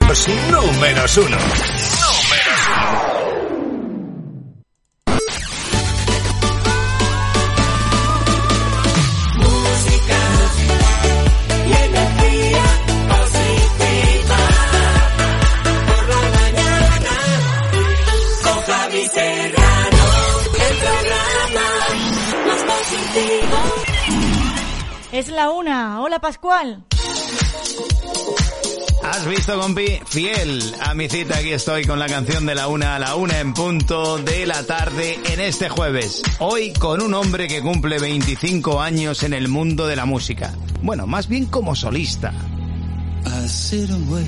Williams, números 1. Es la 1. Hola, Pascual. ¿Has visto, compi? Fiel a mi cita, aquí estoy con la canción de la 1 a la 1 en punto de la tarde en este jueves. Hoy con un hombre que cumple 25 años en el mundo de la música. Bueno, más bien como solista. I sit away,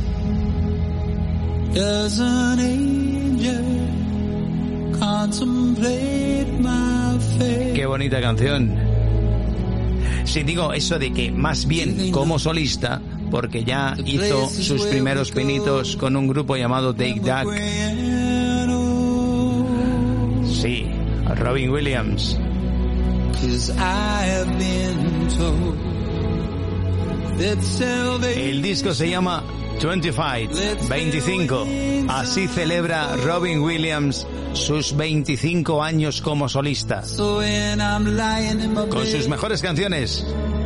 does an angel contemplate my fate. Qué bonita canción. Sí, digo eso de que más bien como solista, porque ya hizo sus primeros pinitos con un grupo llamado Take That. Sí, Robin Williams. El disco se llama 25. Así celebra Robin Williams sus 25 años como solista. Con sus mejores canciones.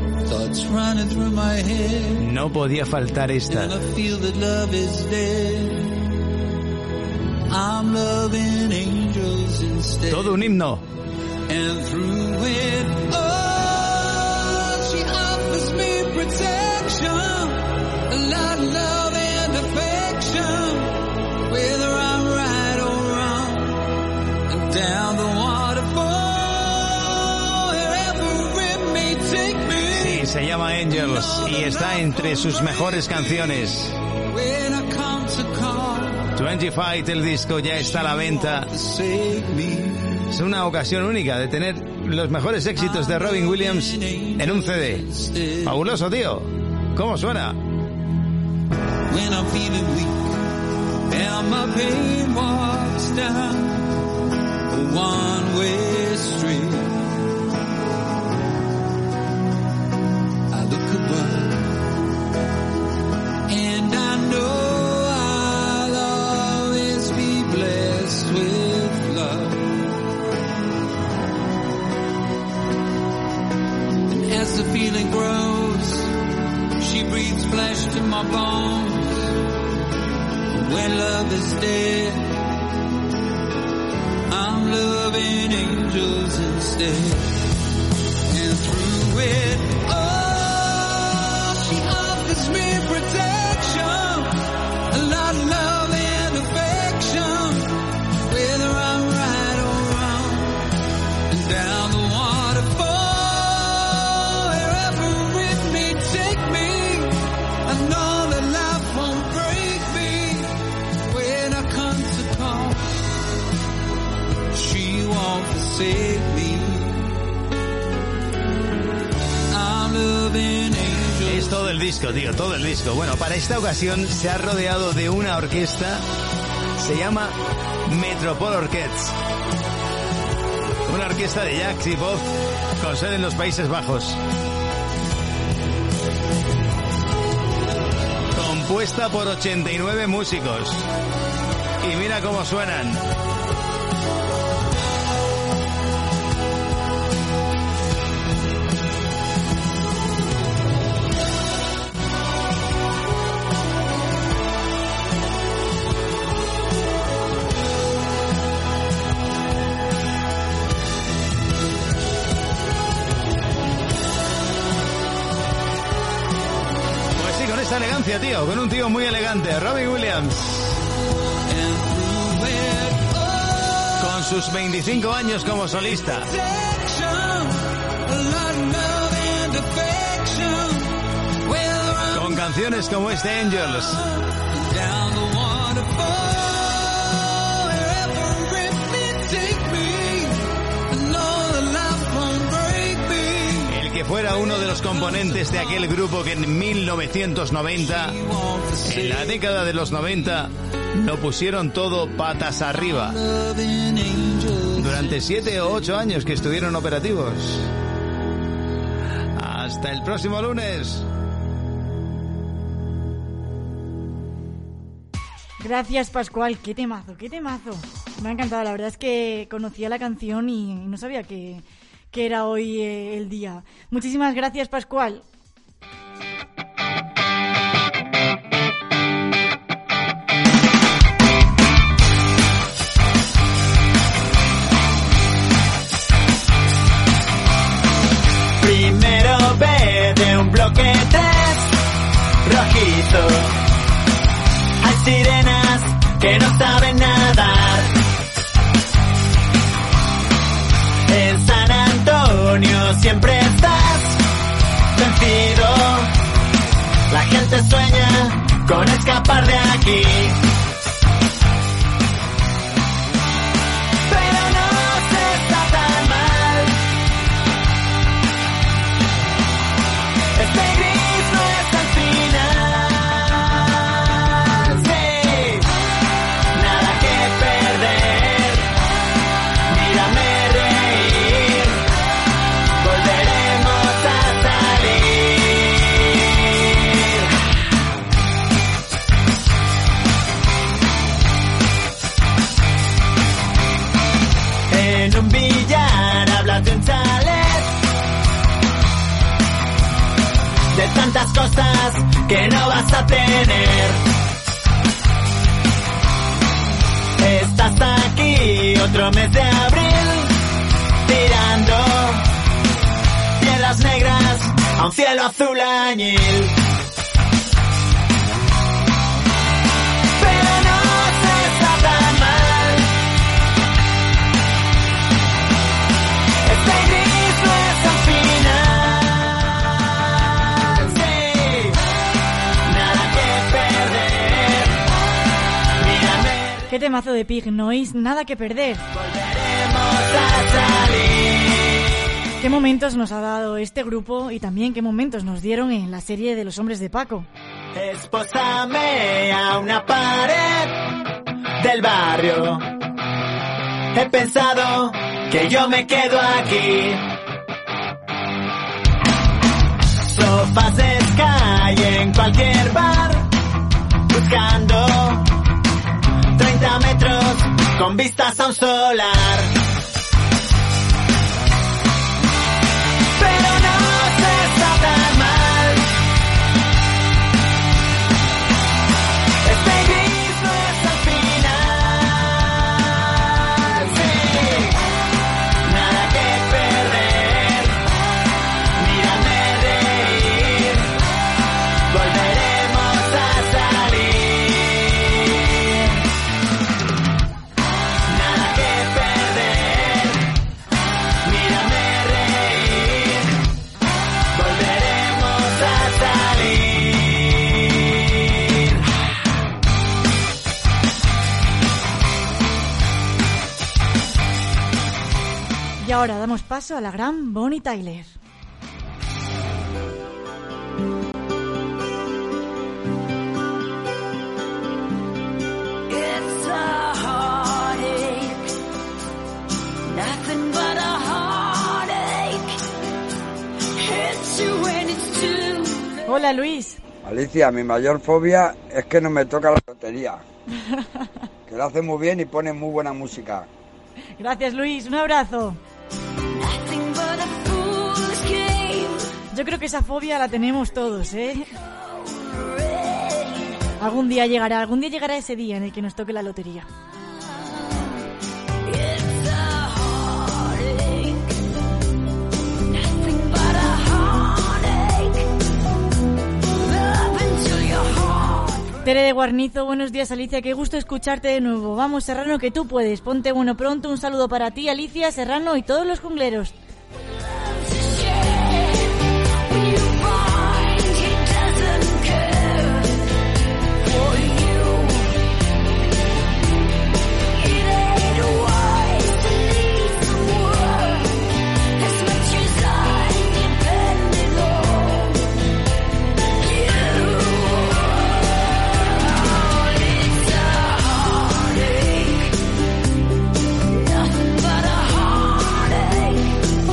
No podía faltar esta. Todo un himno. Sí, se llama Angels y está entre sus mejores canciones. 25, el disco ya está a la venta. Es una ocasión única de tener los mejores éxitos de Robin Williams en un CD. Fabuloso, tío. ¿Cómo suena? When I'm feeling weak and my pain walks down a one-way street, I look above and I know I'll always be blessed with love. And as the feeling grows, she breathes flesh to my bones. When love is dead, I'm loving angels instead. And through it all, she offers me protection, a lot of love and affection, whether I'm right or wrong. And down the waterfall, wherever it may take me, I know that life won't break me. When I come to call, she won't forsake me. I'm loving angels. Es todo el disco, tío, todo el disco. Bueno, para esta ocasión se ha rodeado de una orquesta. Se llama Metropole Orkest. Una orquesta de jazz y pop con sede en los Países Bajos. Compuesta por 89 músicos. Y mira cómo suenan. Pues sí, con esta elegancia, tío, con un tío muy elegante, Robin Williams. Con sus 25 años como solista. Con canciones como este Angels. El que fuera uno de los componentes de aquel grupo que en 1990, en la década de los 90, lo pusieron todo patas arriba. Durante 7 o 8 años que estuvieron operativos. Hasta el próximo lunes. Gracias, Pascual. Qué temazo, qué temazo. Me ha encantado. La verdad es que conocía la canción y no sabía que era hoy el día. Muchísimas gracias, Pascual. Primero ve de un bloque 3 rojizo. Hay sirenas que no saben nadar. En San Antonio siempre estás vencido. La gente sueña con escapar de aquí. Pero no se está tan mal. Este gris no es el final. Sí, nada que perder. Mírame reír. Volveremos a salir. En un billar hablas de un chalet, de tantas cosas que no vas a tener. Estás aquí otro mes de abril, tirando piedras negras a un cielo azul añil. Pero no se está tan mal. Este gris no es el final. Sí, nada que perder. Mírame, Qué temazo de Pig Noise, nada que perder. volveremos a salir. Qué momentos nos ha dado este grupo y también qué momentos nos dieron en la serie de Los Hombres de Paco. Espósame a una pared del barrio. He pensado que yo me quedo aquí. Sofás de Sky en cualquier bar, buscando 30 metros con vistas a un solar. Pero no se está tan mal. Este gris no es el final. Sí, nada que perder. Mírame reír. Volveremos a salir. Nada que perder. Mírame reír. Volveremos a salir. Y ahora damos paso a la gran Bonnie Tyler. It's a heartache, nothing but a heartache. Hits you when it's too late. Hola, Luis. Alicia, mi mayor fobia es que no me toca la lotería. Que lo hace muy bien y pone muy buena música. Gracias, Luis. Un abrazo. Nothing but a fool's game. Yo creo que esa fobia la tenemos todos, ¿eh? Algún día llegará ese día en el que nos toque la lotería. It's a heartache, nothing but a heartache. Love until your heart. Tere de Guarnizo, buenos días, Alicia, qué gusto escucharte de nuevo. Vamos, Serrano, que tú puedes. Ponte bueno pronto. Un saludo para ti, Alicia, Serrano y todos los jungleros. Nothing but a heartache.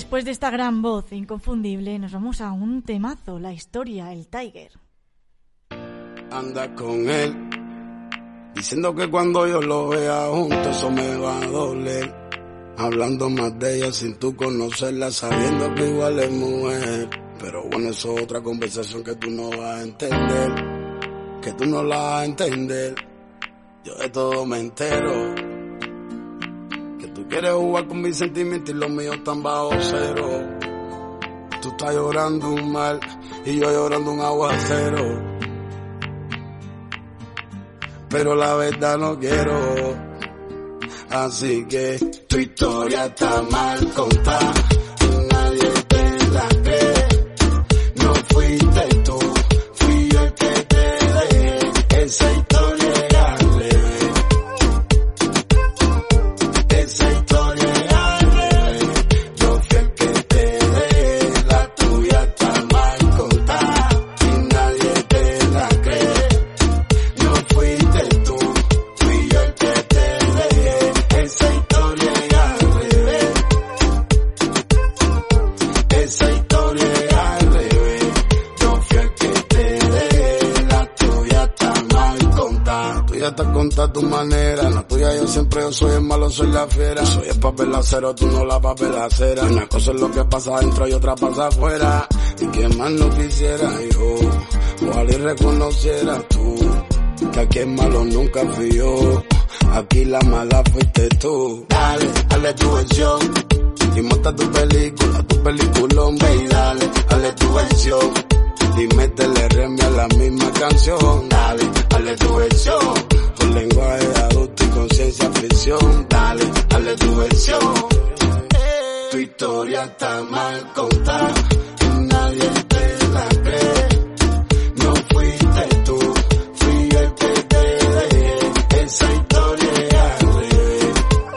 después de esta gran voz inconfundible, nos vamos a un temazo, la historia, el Tiger. Anda con él, diciendo que cuando yo lo vea junto eso me va a doler. Hablando más de ella sin tú conocerla, sabiendo que igual es mujer. Pero bueno, eso es otra conversación que tú no vas a entender, que tú no la vas a entender. Yo de todo me entero, que tú quieres jugar con mis sentimientos y los míos están bajo cero. Tú estás llorando un mar y yo llorando un aguacero, pero la verdad no quiero. Así que tu historia está mal contada, nadie te la cree. No fuiste tú, fui yo el que te dejé. Esa historia es al revés. Esa historia es al revés. Yo fui el que te dejé. La tuya está mal contada y nadie te la cree. No fuiste tú, fui yo el que te dejé. Esa historia es al revés. Esa historia es al revés. Yo fui el que te dejé. La tuya está mal contada. La tuya está contada a tu manera. La tuya yo soy el malo, soy la fiera. Soy el papelacero, tú no la papelacera. Una cosa es lo que pasa adentro y otra pasa afuera. Y que más no quisiera yo, ojalá y reconociera tú, que aquí el malo nunca fui yo. Aquí la mala fuiste tú. Dale, dale tu versión y monta tu peliculón, ve y dale tu versión y métele remia a la misma canción. Dale tu versión, con lenguaje de adulto y conciencia ficción. Dale tu versión. Tu historia está mal contada, nadie te la cree. No fuiste tú, fui yo el que te dejé. Esa historia es al revés.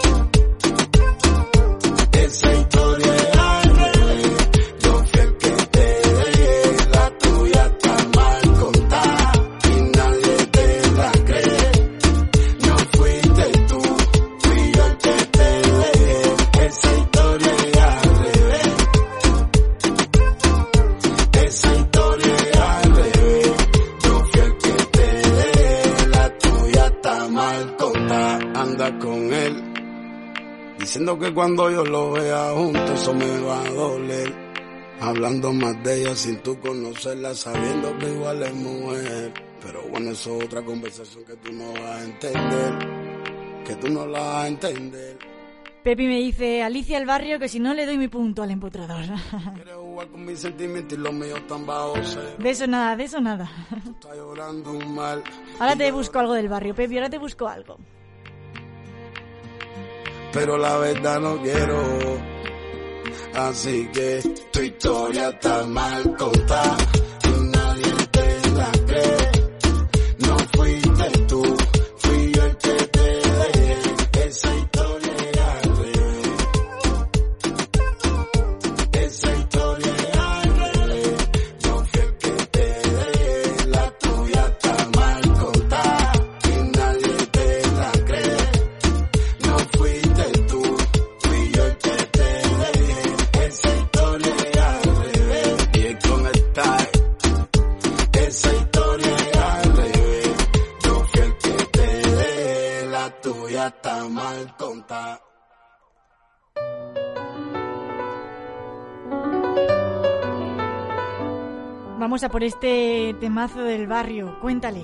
Esa historia es al revés. Yo fui el que te dejé. La tuya está mal contada y nadie te la cree. No fuiste tú, fui yo el que te dejé. Esa historia es al revés. Esa historia es al revés. Yo fui el que te dejé. La tuya está mal contada. Anda con él, diciendo que cuando yo lo vea junto eso me va a doler. Hablando más de ella sin tú conocerla, sabiendo que igual es mujer. Pero bueno, eso es otra conversación que tú no vas a entender, que tú no la vas a entender. Pepi me dice, Alicia el barrio, que si no le doy mi punto al empotrador. Quieres jugar con mis sentimientos y los míos están bajo cero. De eso nada, de eso nada. Tú estás llorando un mal. Ahora te busco algo del barrio, Pepi, ahora te busco algo. Pero la verdad no quiero. Así que tu historia está mal contada y nadie te la cree. No fuiste tú, fui yo el que te dejé. Esa historia es al revés. Esa historia es al revés. Yo fui el que te dejé. La tuya está mal contada y nadie te la cree. No fuiste tú, fui yo el que te dejé. Esa historia es al revés. Y es con el tag. Esa historia es al revés. Yo fui el que te dejé. La tuya está mal contada. Vamos a por este temazo del barrio, cuéntale.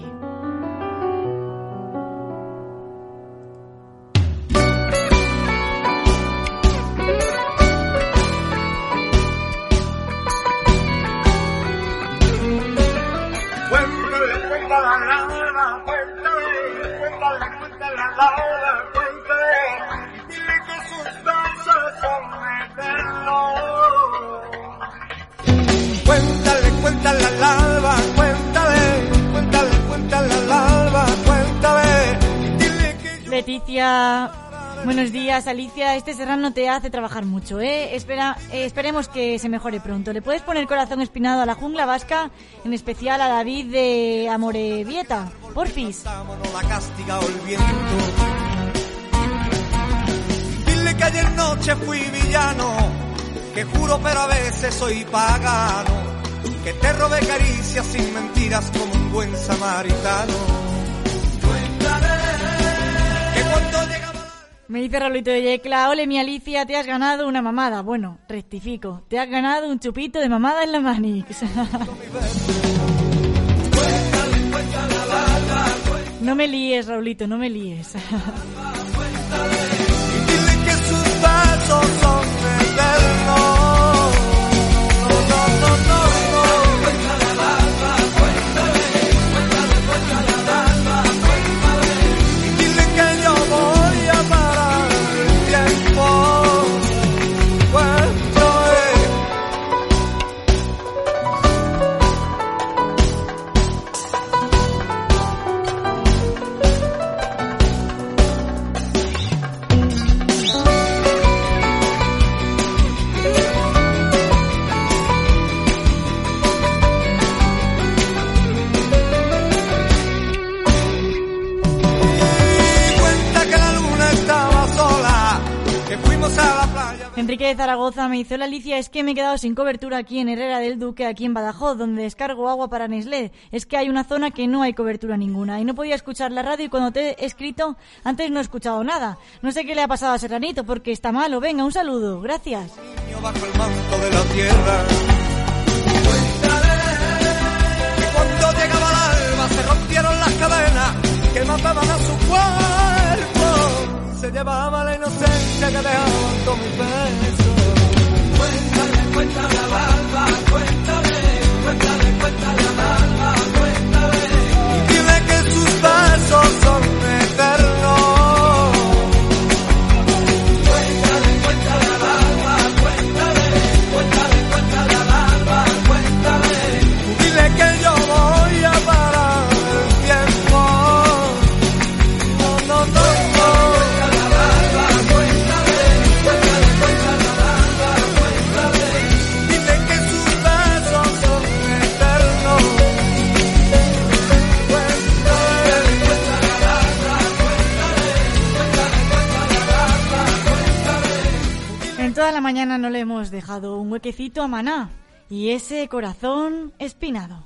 Cuéntale al alba, cuéntale al alba, cuéntale. Dile que yo... Leticia, buenos días. Alicia, este serrano te hace trabajar mucho, ¿eh? Esperemos que se mejore pronto. ¿Le puedes poner corazón espinado a la jungla vasca? En especial a David de Amorebieta, porfis. La castiga el viento. Dile que ayer noche fui villano que juro pero a veces soy pagano, que te robé caricias sin mentiras como un buen samaritano. Cuéntale que cuando llegaba... Me dice Raulito de Yecla: ole mi Alicia, te has ganado una mamada. Bueno, rectifico, te has ganado un chupito de mamada en la Manix. No me líes, Raulito, no me líes. Dile que sus besos son eternos. Enrique de Zaragoza me dice: hola Alicia, es que me he quedado sin cobertura aquí en Herrera del Duque, aquí en Badajoz, donde descargo agua para Nestlé. Es que hay una zona que no hay cobertura ninguna y no podía escuchar la radio, y cuando te he escrito antes no he escuchado nada. No sé qué le ha pasado a Serranito porque está malo. Venga, un saludo, gracias. Bajo el manto de la tierra. Cuéntale que cuando llegaba el alba se rompieron las cadenas que mataban a su cuerpo. Se llevaba la inocencia que dejaban con mis besos. Cuéntale al alba, cuéntale al alba, cuéntale. Y dile que sus besos son eternos. Cuéntale al alba, cuéntale al alba, cuéntale. Dile que yo voy a parar el tiempo. No. Toda la mañana no le hemos dejado un huequecito a Maná y ese corazón espinado.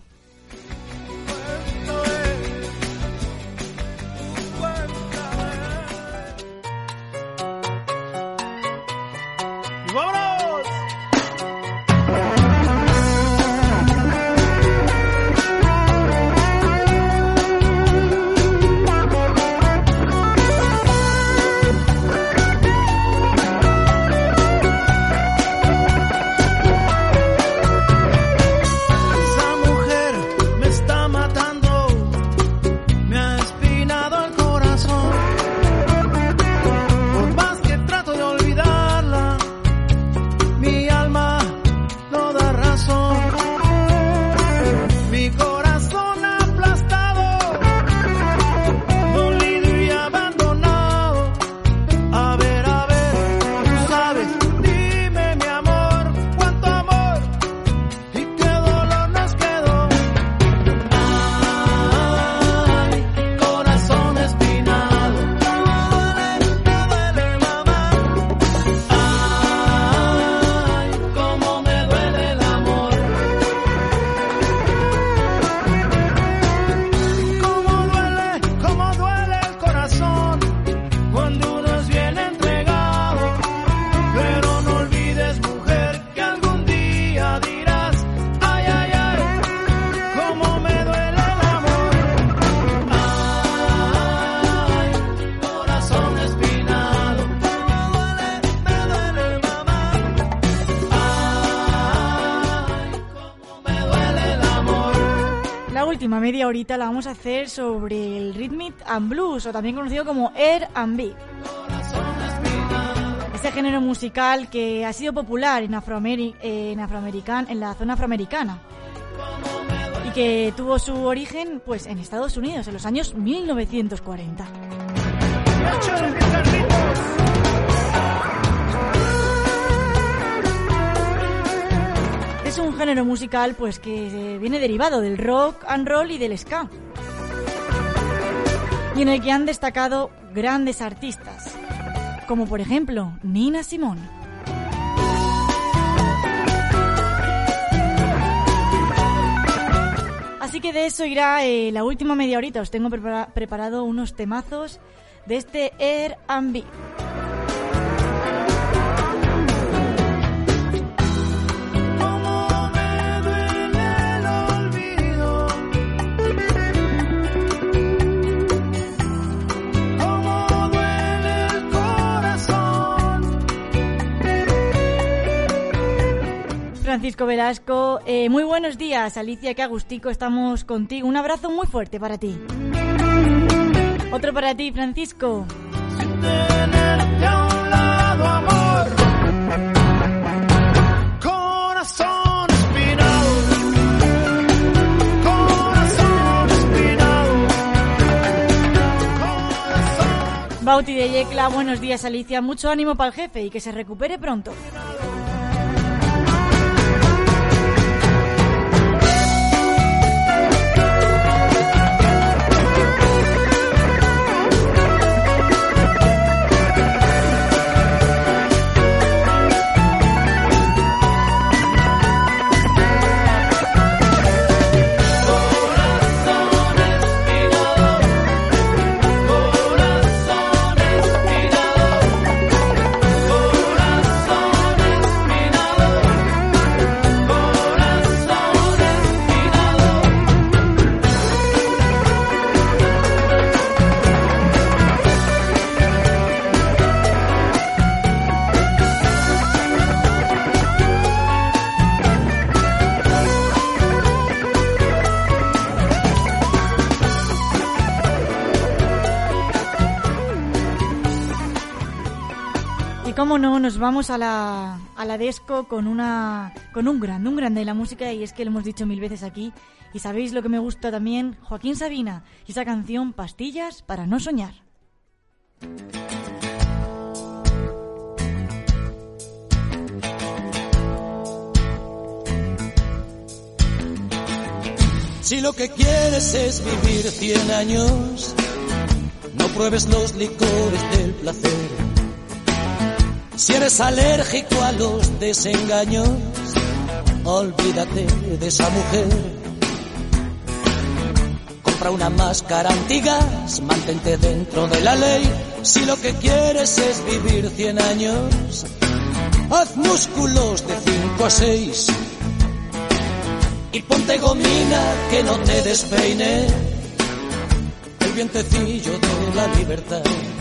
Última media horita la vamos a hacer sobre el Rhythm and Blues, o también conocido como R&B. Este género musical que ha sido popular en la zona afroamericana y que tuvo su origen pues en Estados Unidos en los años 1940. Es un género musical pues que viene derivado del rock and roll y del ska, y en el que han destacado grandes artistas, como por ejemplo Nina Simone. Así que de eso irá la última media horita. Os tengo preparado unos temazos de este R&B. Francisco Velasco, muy buenos días. Alicia, qué agustico, estamos contigo. Un abrazo muy fuerte para ti. Otro para ti, Francisco. Sin tenerte a un lado, amor. Corazón espinado. Corazón espinado. Corazón. Bauti de Yecla, buenos días, Alicia. Mucho ánimo para el jefe y que se recupere pronto. Cómo no, nos vamos a la Desco con un grande de la música, y es que lo hemos dicho mil veces aquí. Y sabéis lo que me gusta también, Joaquín Sabina y esa canción Pastillas para no soñar. Si lo que quieres es vivir 100 años, no pruebes los licores del placer. Si eres alérgico a los desengaños, olvídate de esa mujer. Compra una máscara antigas, mantente dentro de la ley. Si lo que quieres es vivir 100 años, haz músculos de 5 a 6 y ponte gomina que no te despeine el vientecillo de la libertad.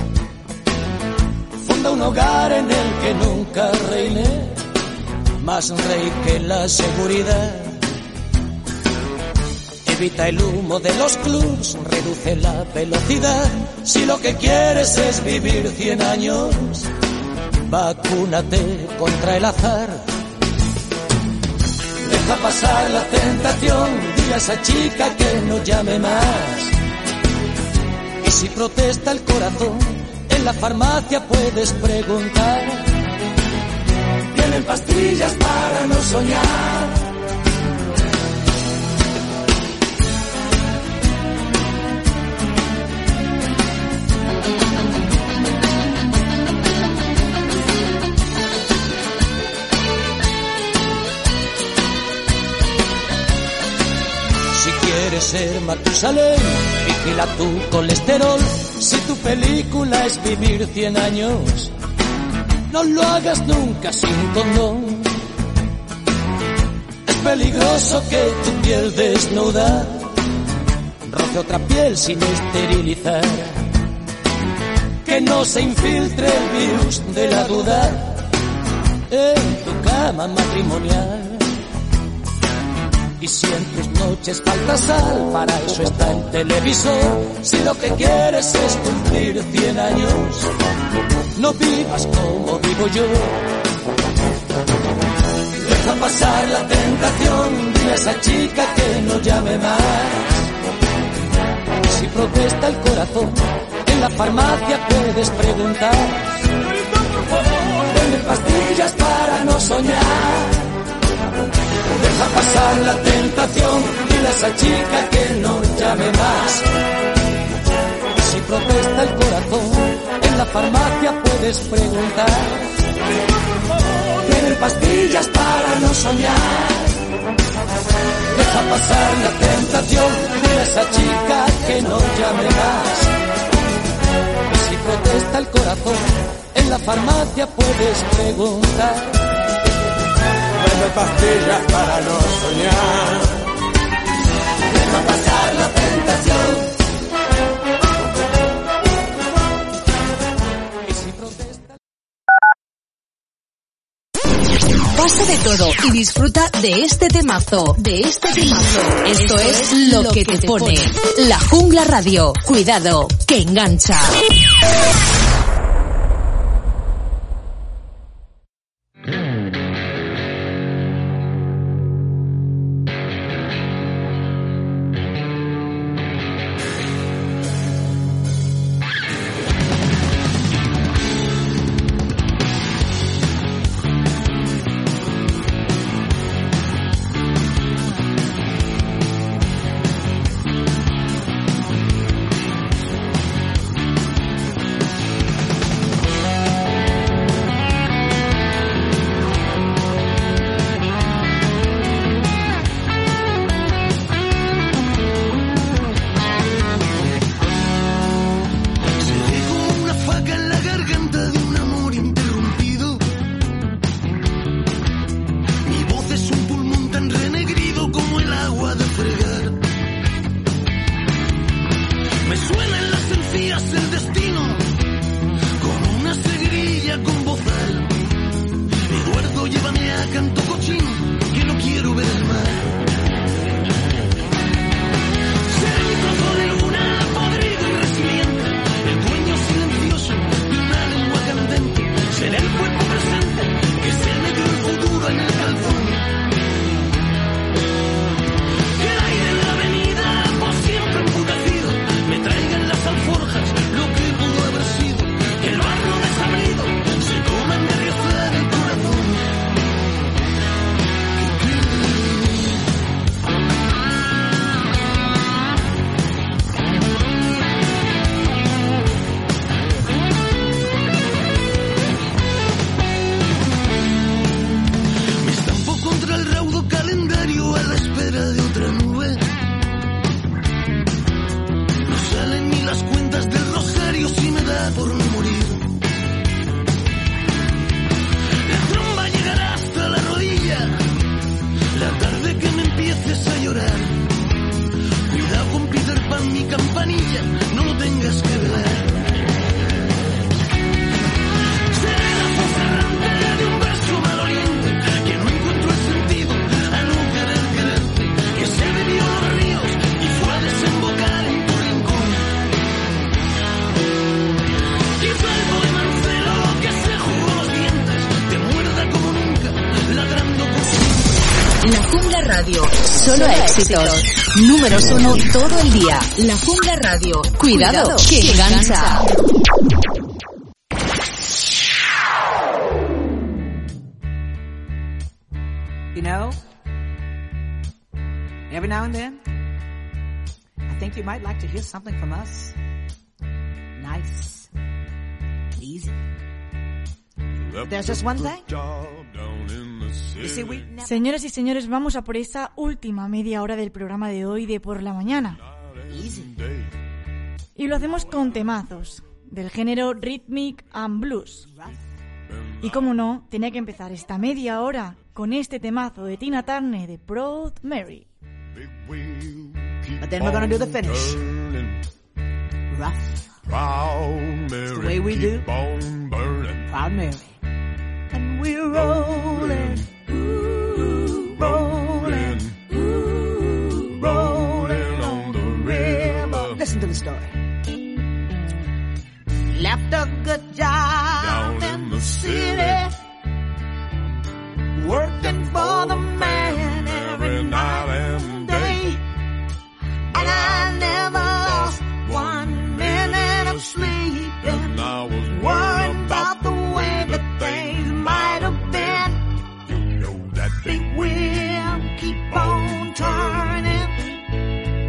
Un hogar en el que nunca reine más rey que la seguridad. Evita el humo de los clubs, reduce la velocidad. Si lo que quieres es vivir 100 años, vacúnate contra el azar. Deja pasar la tentación, dile a esa chica que no llame más. Y si protesta el corazón, en la farmacia puedes preguntar. Tienen pastillas para no soñar. Si quieres ser Matusalén, vigila tu colesterol. Si tu película es vivir 100 años, no lo hagas nunca sin condón. Es peligroso que tu piel desnuda roce otra piel sin esterilizar. Que no se infiltre el virus de la duda en tu cama matrimonial. Y si en tus noches falta sal, para eso está el televisor. Si lo que quieres es cumplir 100 años, no vivas como vivo yo. Deja pasar la tentación, dile a esa chica que no llame más. Si protesta el corazón, en la farmacia puedes preguntar. Venden pastillas para no soñar. Deja pasar la tentación, dile a esa chica que no llame más. Si protesta el corazón, en la farmacia puedes preguntar. Tienen pastillas para no soñar. Deja pasar la tentación, dile a esa chica que no llame más. Y si protesta el corazón, en la farmacia puedes preguntar. Vende pastillas para no soñar. Deja pasar la tentación. Y si protesta... Pasa de todo y disfruta de este temazo, Esto es lo que te pone. La Jungla Radio. Cuidado, que engancha. Solo éxitos. Números 1 todo el día. La Jungla Radio. Cuidado, que engancha. You know, every now and then, I think you might like to hear something from us. Nice, easy. There's just one thing. You see, we never... Señoras y señores, vamos a por esa última media hora del programa de hoy de por la mañana. Easy. Y lo hacemos con temazos del género Rhythmic and Blues. Y como no, tenía que empezar esta media hora con este temazo de Tina Turner de Proud Mary. But then we're gonna do the finish. Rough. Proud Mary, the way we do. Proud Mary. And we're rolling, ooh, rolling, ooh, rolling on the river. Listen to the story. Left a good job down in the city, working for the man every night and day, and I never lost 1 minute of sleep, and I was worried about the way that things might have been. You know that big wheel keep on turning,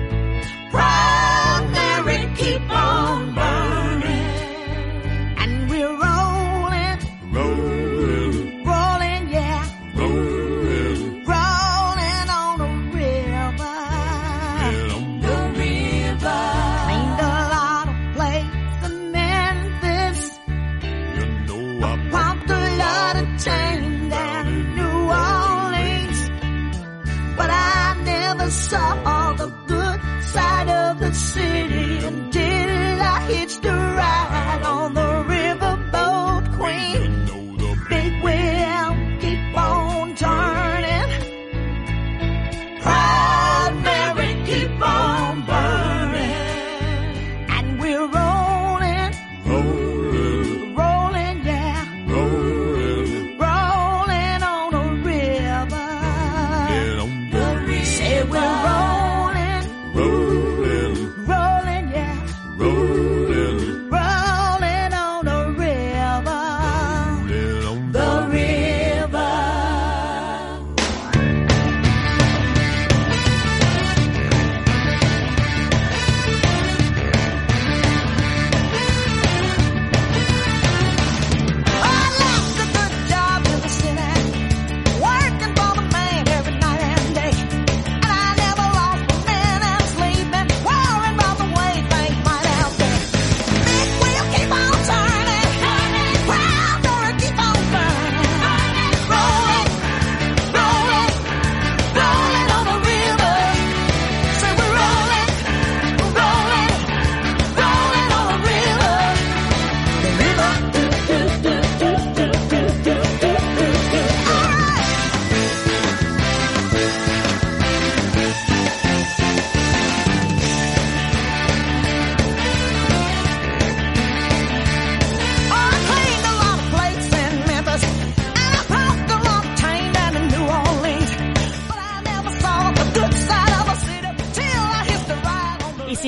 Proud Mary keep on burning, and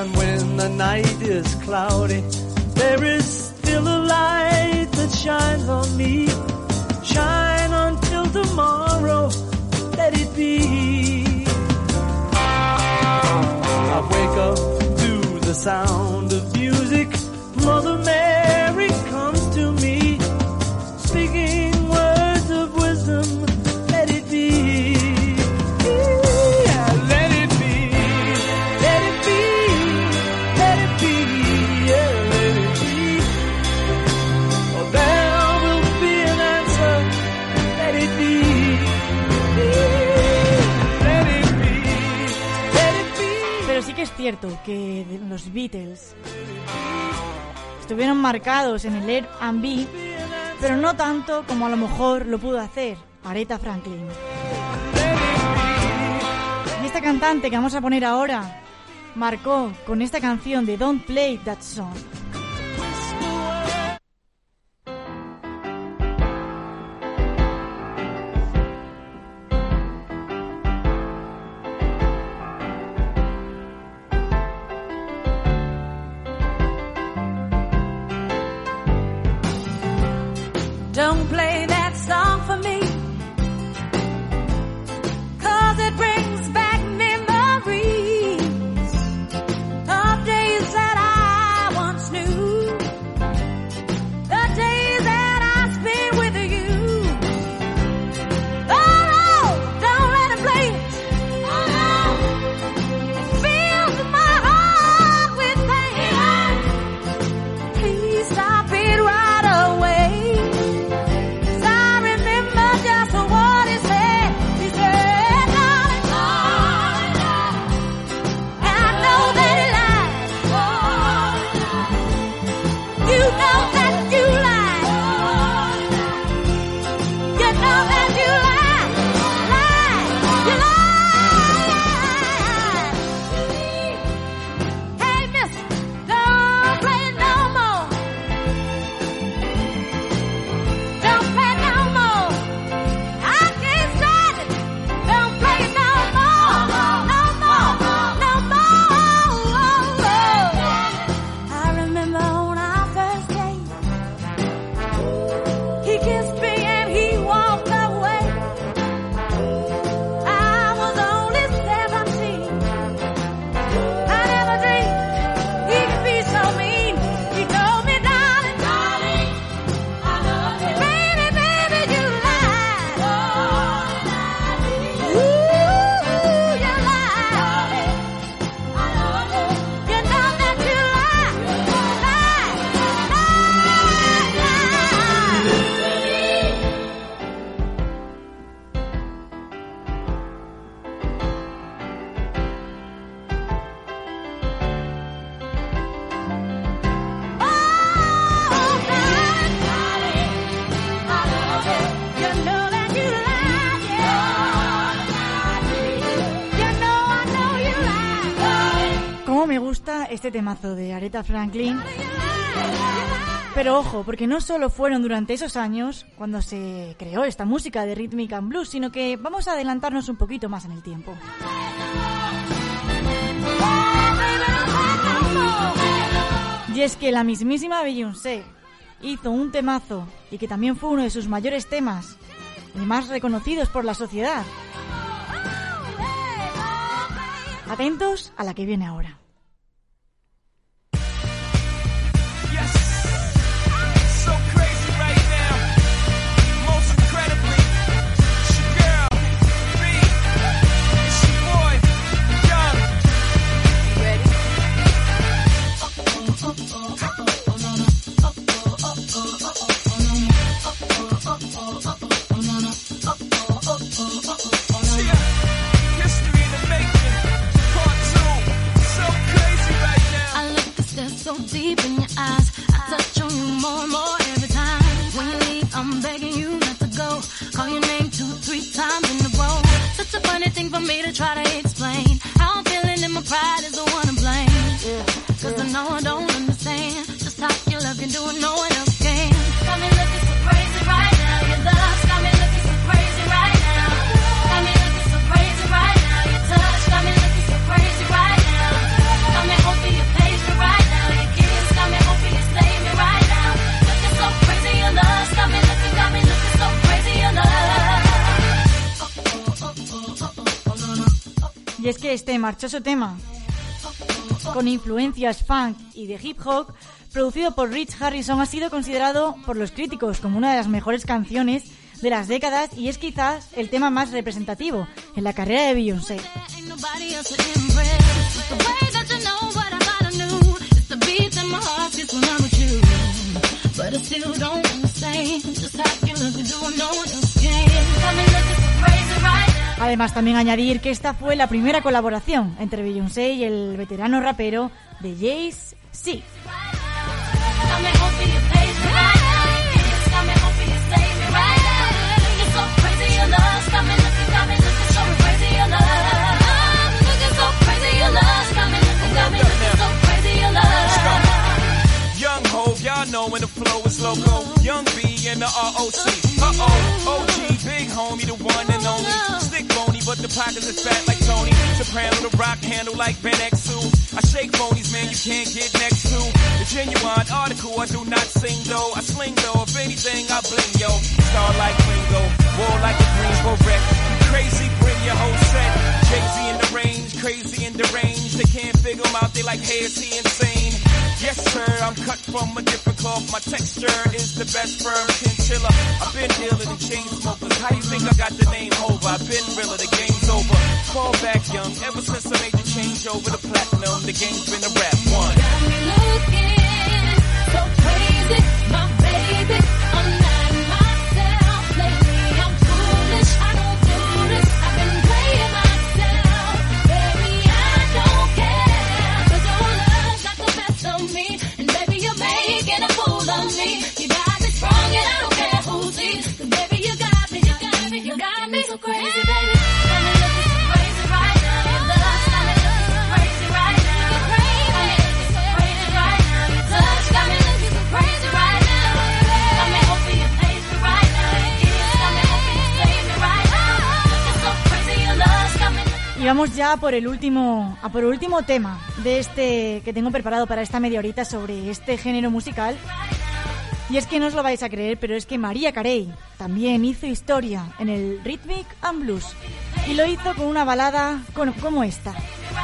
And when the night is cloudy, there is still a light that shines on me. Shine until tomorrow, let it be. I wake up to the sound of music. Mother Mary comes to me, speaking words of wisdom, let it be. Yeah, let it be, let it be, let it be, yeah, let it be. Oh, there will be an answer, let it be. Let it be, let it be. Pero sí que es cierto que los Beatles estuvieron marcados en el R&B, pero no tanto como a lo mejor lo pudo hacer Aretha Franklin. Y esta cantante que vamos a poner ahora marcó con esta canción de Don't Play That Song. Don't play that song for me, 'cause it brings back memories of days that I once knew, the days that I spent with you. Oh no, don't let it play it. Oh no, it fills my heart with pain. Please stop it right away. Este temazo de Aretha Franklin. Pero ojo, porque no solo fueron durante esos años cuando se creó esta música de Rhythm and Blues, sino que vamos a adelantarnos un poquito más en el tiempo. Y es que la mismísima Beyoncé hizo un temazo y que también fue uno de sus mayores temas y más reconocidos por la sociedad. Atentos a la que viene ahora. Deep in your eyes, I touch on you more and more every time. When you leave, I'm begging you not to go. Call your name 2-3 times in a row. Such a funny thing for me to try to explain. How I'm feeling and my pride is the one to blame. Cause I know I don't understand just how your love can do it, no one else can. Got me looking so crazy right now. Your love's got me looking so crazy right now. Got me looking so crazy right now. Your touch got me looking so crazy right now. Got me hoping es que este marchoso tema, con influencias funk y de hip hop, producido por Rich Harrison, ha sido considerado por los críticos como una de las mejores canciones de las décadas y es quizás el tema más representativo en la carrera de Beyoncé. Además, también añadir que esta fue la primera colaboración entre Beyoncé y el veterano rapero de Jay-Z. Young Hov, y'all know when the flow is loco. Young B and the ROC. OG, big homie, the one and only. Stick bony, but the pockets is fat like Tony. Soprano, the rock handle like Ben X2. I shake bonies, man, you can't get next to. The genuine article, I do not sing though. I sling though, if anything, I bling yo. Star like Ringo, war like a green beret. Crazy, bring your whole set. Jay-Z in the range, crazy in the range. They can't figure him out, they like, hey, is he insane? Yes, sir, I'm cut from a different cloth. My texture is the best firm chinchilla. I've been dealing in chain smokers. How you think I got the name over? I've been realer, the game's over. Fall back young, ever since I made the change over to platinum, the game's been a rap one. Got me looking so crazy, my baby. I'm not myself lately. I'm foolish, I don't do this. I've been playing myself, baby. I don't care, 'cause your love got the best of me, and baby you're making a fool of me. You got me strong and I don't care who sees, 'cause baby you got me, you got me, you got me so crazy, baby. Got me looking so crazy right now. Your love got me looking so crazy right now. You're crazy, so crazy right now. Your touch got me looking so crazy right now. Got me hoping you save me right now. Got me hoping you save me right now. Looking so crazy, your love got me. Y vamos ya por el último tema de este que tengo preparado para esta media horita sobre este género musical. Y es que no os lo vais a creer, pero es que Mariah Carey también hizo historia en el Rhythm and Blues. Y lo hizo con una balada como esta.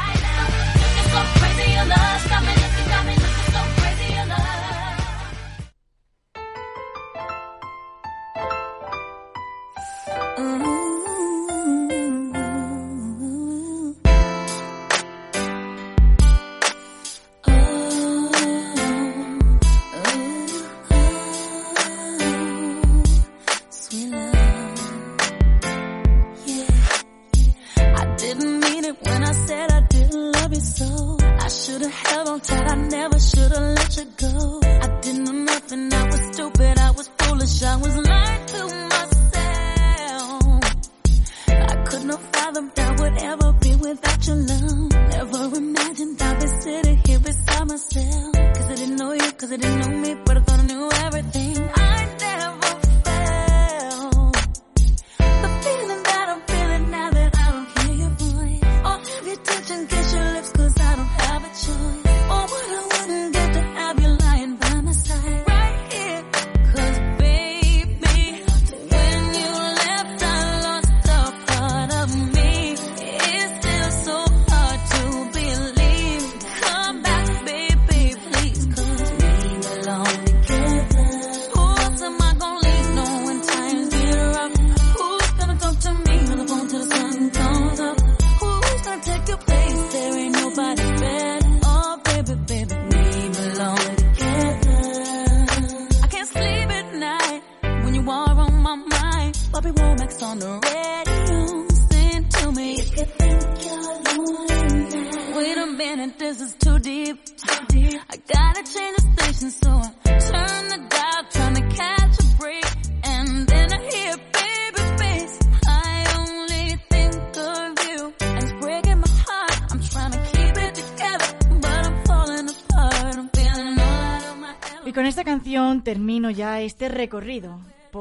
Termino ya este recorrido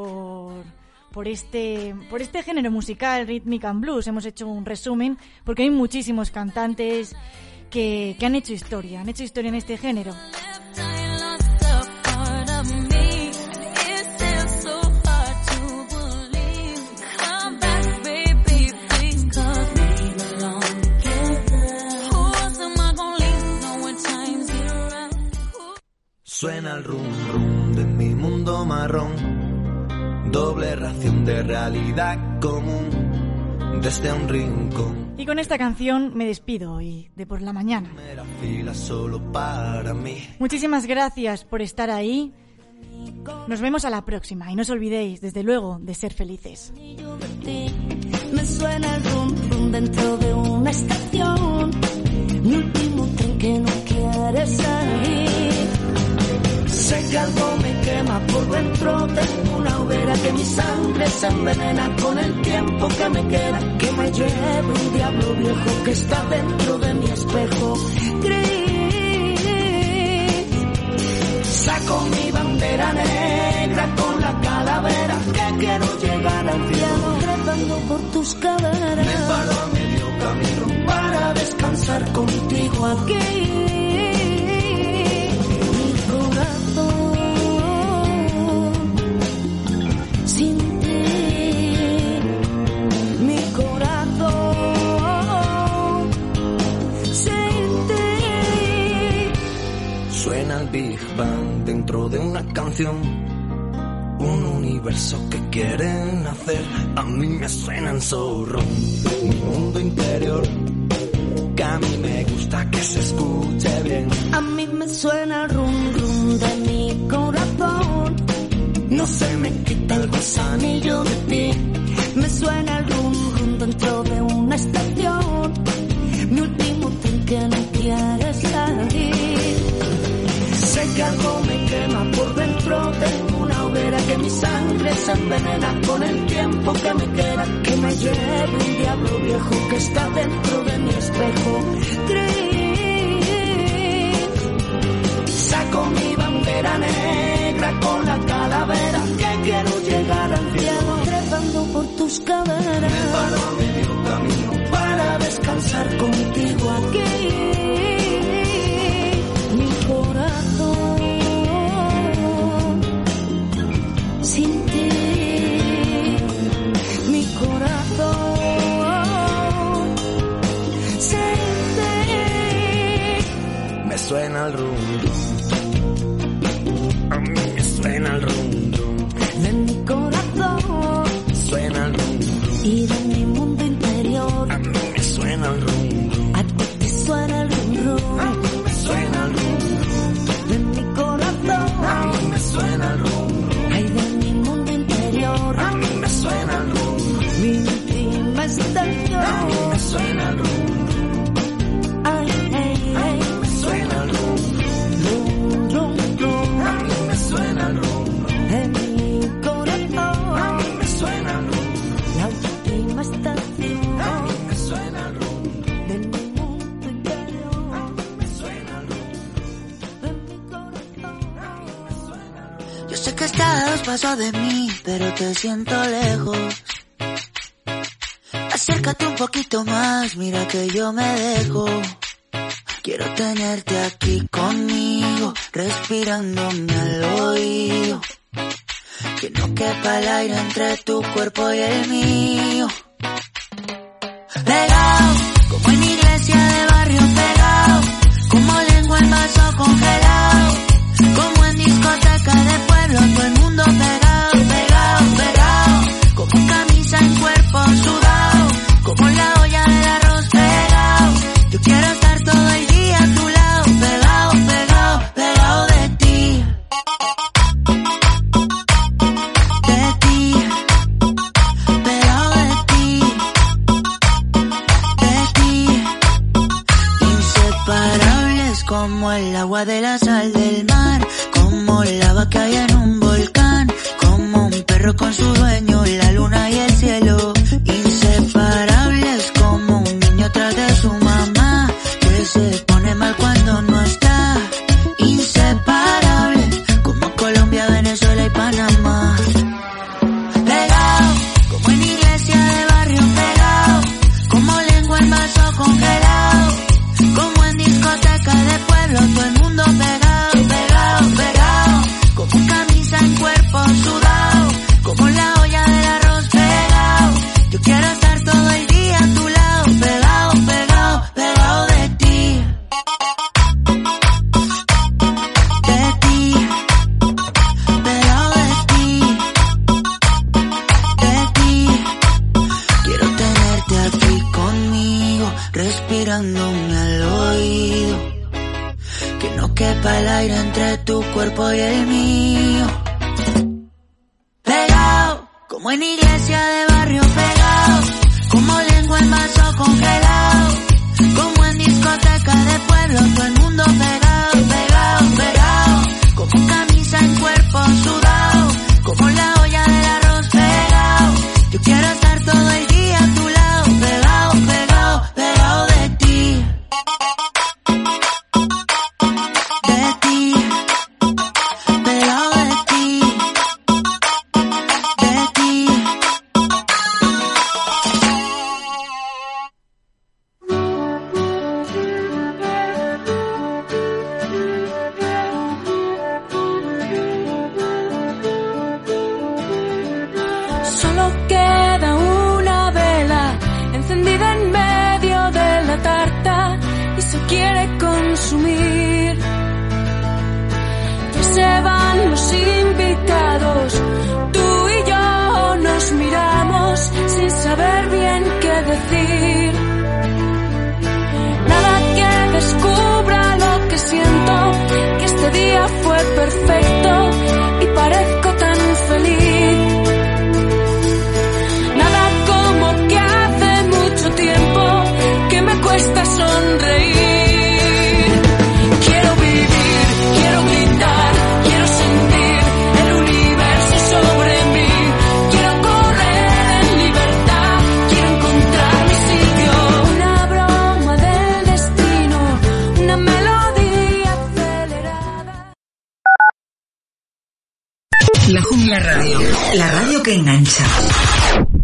por este género musical, Rhythm and Blues. Hemos hecho un resumen porque hay muchísimos cantantes que han hecho historia en este género. Suena el rum rum de mi mundo marrón, doble ración de realidad común desde un rincón. Y con esta canción me despido hoy de Por la Mañana. Fila solo para mí. Muchísimas gracias por estar ahí. Nos vemos a la próxima y no os olvidéis, desde luego, de ser felices. Me suena el rum rum dentro de una estación, mi último tren que no quiere salir. Sé que algo me quema por dentro, tengo una hoguera que mi sangre se envenena con el tiempo que me queda, que me lleve un diablo viejo que está dentro de mi espejo gris. Saco mi bandera negra con la calavera, que quiero llegar al cielo trepando por tus caderas. Me paro a medio camino para descansar contigo aquí. Sin ti, mi corazón, sin ti. Suena el Big Bang dentro de una canción, un universo que quieren hacer. A mí me suenan zorro, mi mundo interior, que a mí me gusta que se escuche bien. A mí me suena el rum rum de mi corazón, no se me quita el gusanillo de ti. Me suena el rum rum dentro de una estación, mi último tren que no quieres salir. Sé que algo me quema por dentro, tengo una hoguera que mi sangre se envenena con el tiempo que me queda, que me lleve un diablo viejo que está dentro de mi espejo gris. Saco mi bandera negra con la calavera, que quiero llegar al cielo trepando por tus caderas. Me paro a medio camino para descansar contigo aquí. Mi corazón, sin ti, mi corazón, sin ti. Me suena el rum rum, a mí me suena el rum rum de mi corazón, suena el rum rum, y de mi mundo interior. a mí me suena el rum rum, A ti te suena el rum rum, a mí me suena el rum rum, de mi corazón, a mí me suena el rum rum, ay, de mi mundo interior. a mí me suena el rum rum, Mi última estación, a mí me suena el rum rum, ay, ay, ay, me suena el rum rum rum rum, a mí me suena el rum rum, de mi corazón, a mí me suena el rum rum, la última estación, a mí me suena el rum rum, de mi mundo interior, a mí me suena el rum de mi corazón. Yo sé que estás a 2 pasos de mí, pero te siento lejos. Acércate un poquito más, mira que yo me dejo. Quiero tenerte aquí conmigo, respirándome al oído. Que no quepa el aire entre tu cuerpo y el mío. Pegado, como en iglesia de barrio pegado, como lengua en vaso congelado, como en discoteca de pueblo, todo el mundo pegado, pegado, pegado, como camisa en cuerpo sudado, como la olla del arroz pegado. Yo quiero estar todo el día a tu lado, pegado, pegado, pegado de ti. De ti, pegado de ti, de ti. Inseparables como el agua de la sal del mar, como lava que hay en un volcán, como un perro con su dueño, la luna y el cielo. Inseparables como un niño tras de su mamá, que se pone mal cuando no está. Inseparables como Colombia, Venezuela y Panamá. Pegado, como en iglesia de barrio pegado, como lengua en vaso congelado, como en discoteca de pueblo, todo el mundo pegado, pegado, pegado, como camisa en cuerpo sudado, como la olla del arroz pegado. quepa el aire entre tu cuerpo y el mío. Pegado, como en iglesia de barrio pegado, como lengua en vaso congelado, como en discoteca de pueblo, todo el mundo pegado, pegado, pegado, como camisa en cuerpo sudado, como la olla del arroz pegado. Yo quiero estar todo el día a tu lado, pegado, pegado, pegado de ti. De ti, pegado de ti, de ti. Solo queda una vela encendida en medio de la tarta y se quiere consumir. Ya se van los invitados, tú y yo nos miramos sin saber bien qué decir. Nada que descubra lo que siento, que este día fue perfecto y parezco tan feliz. Nada como que hace mucho tiempo que me cuesta sonreír. Quiero vivir, quiero gritar, quiero sentir el universo sobre mí. Quiero correr en libertad, quiero encontrar mi sitio. Una broma del destino, una melodía acelerada. La Jungla Radio, la radio que engancha.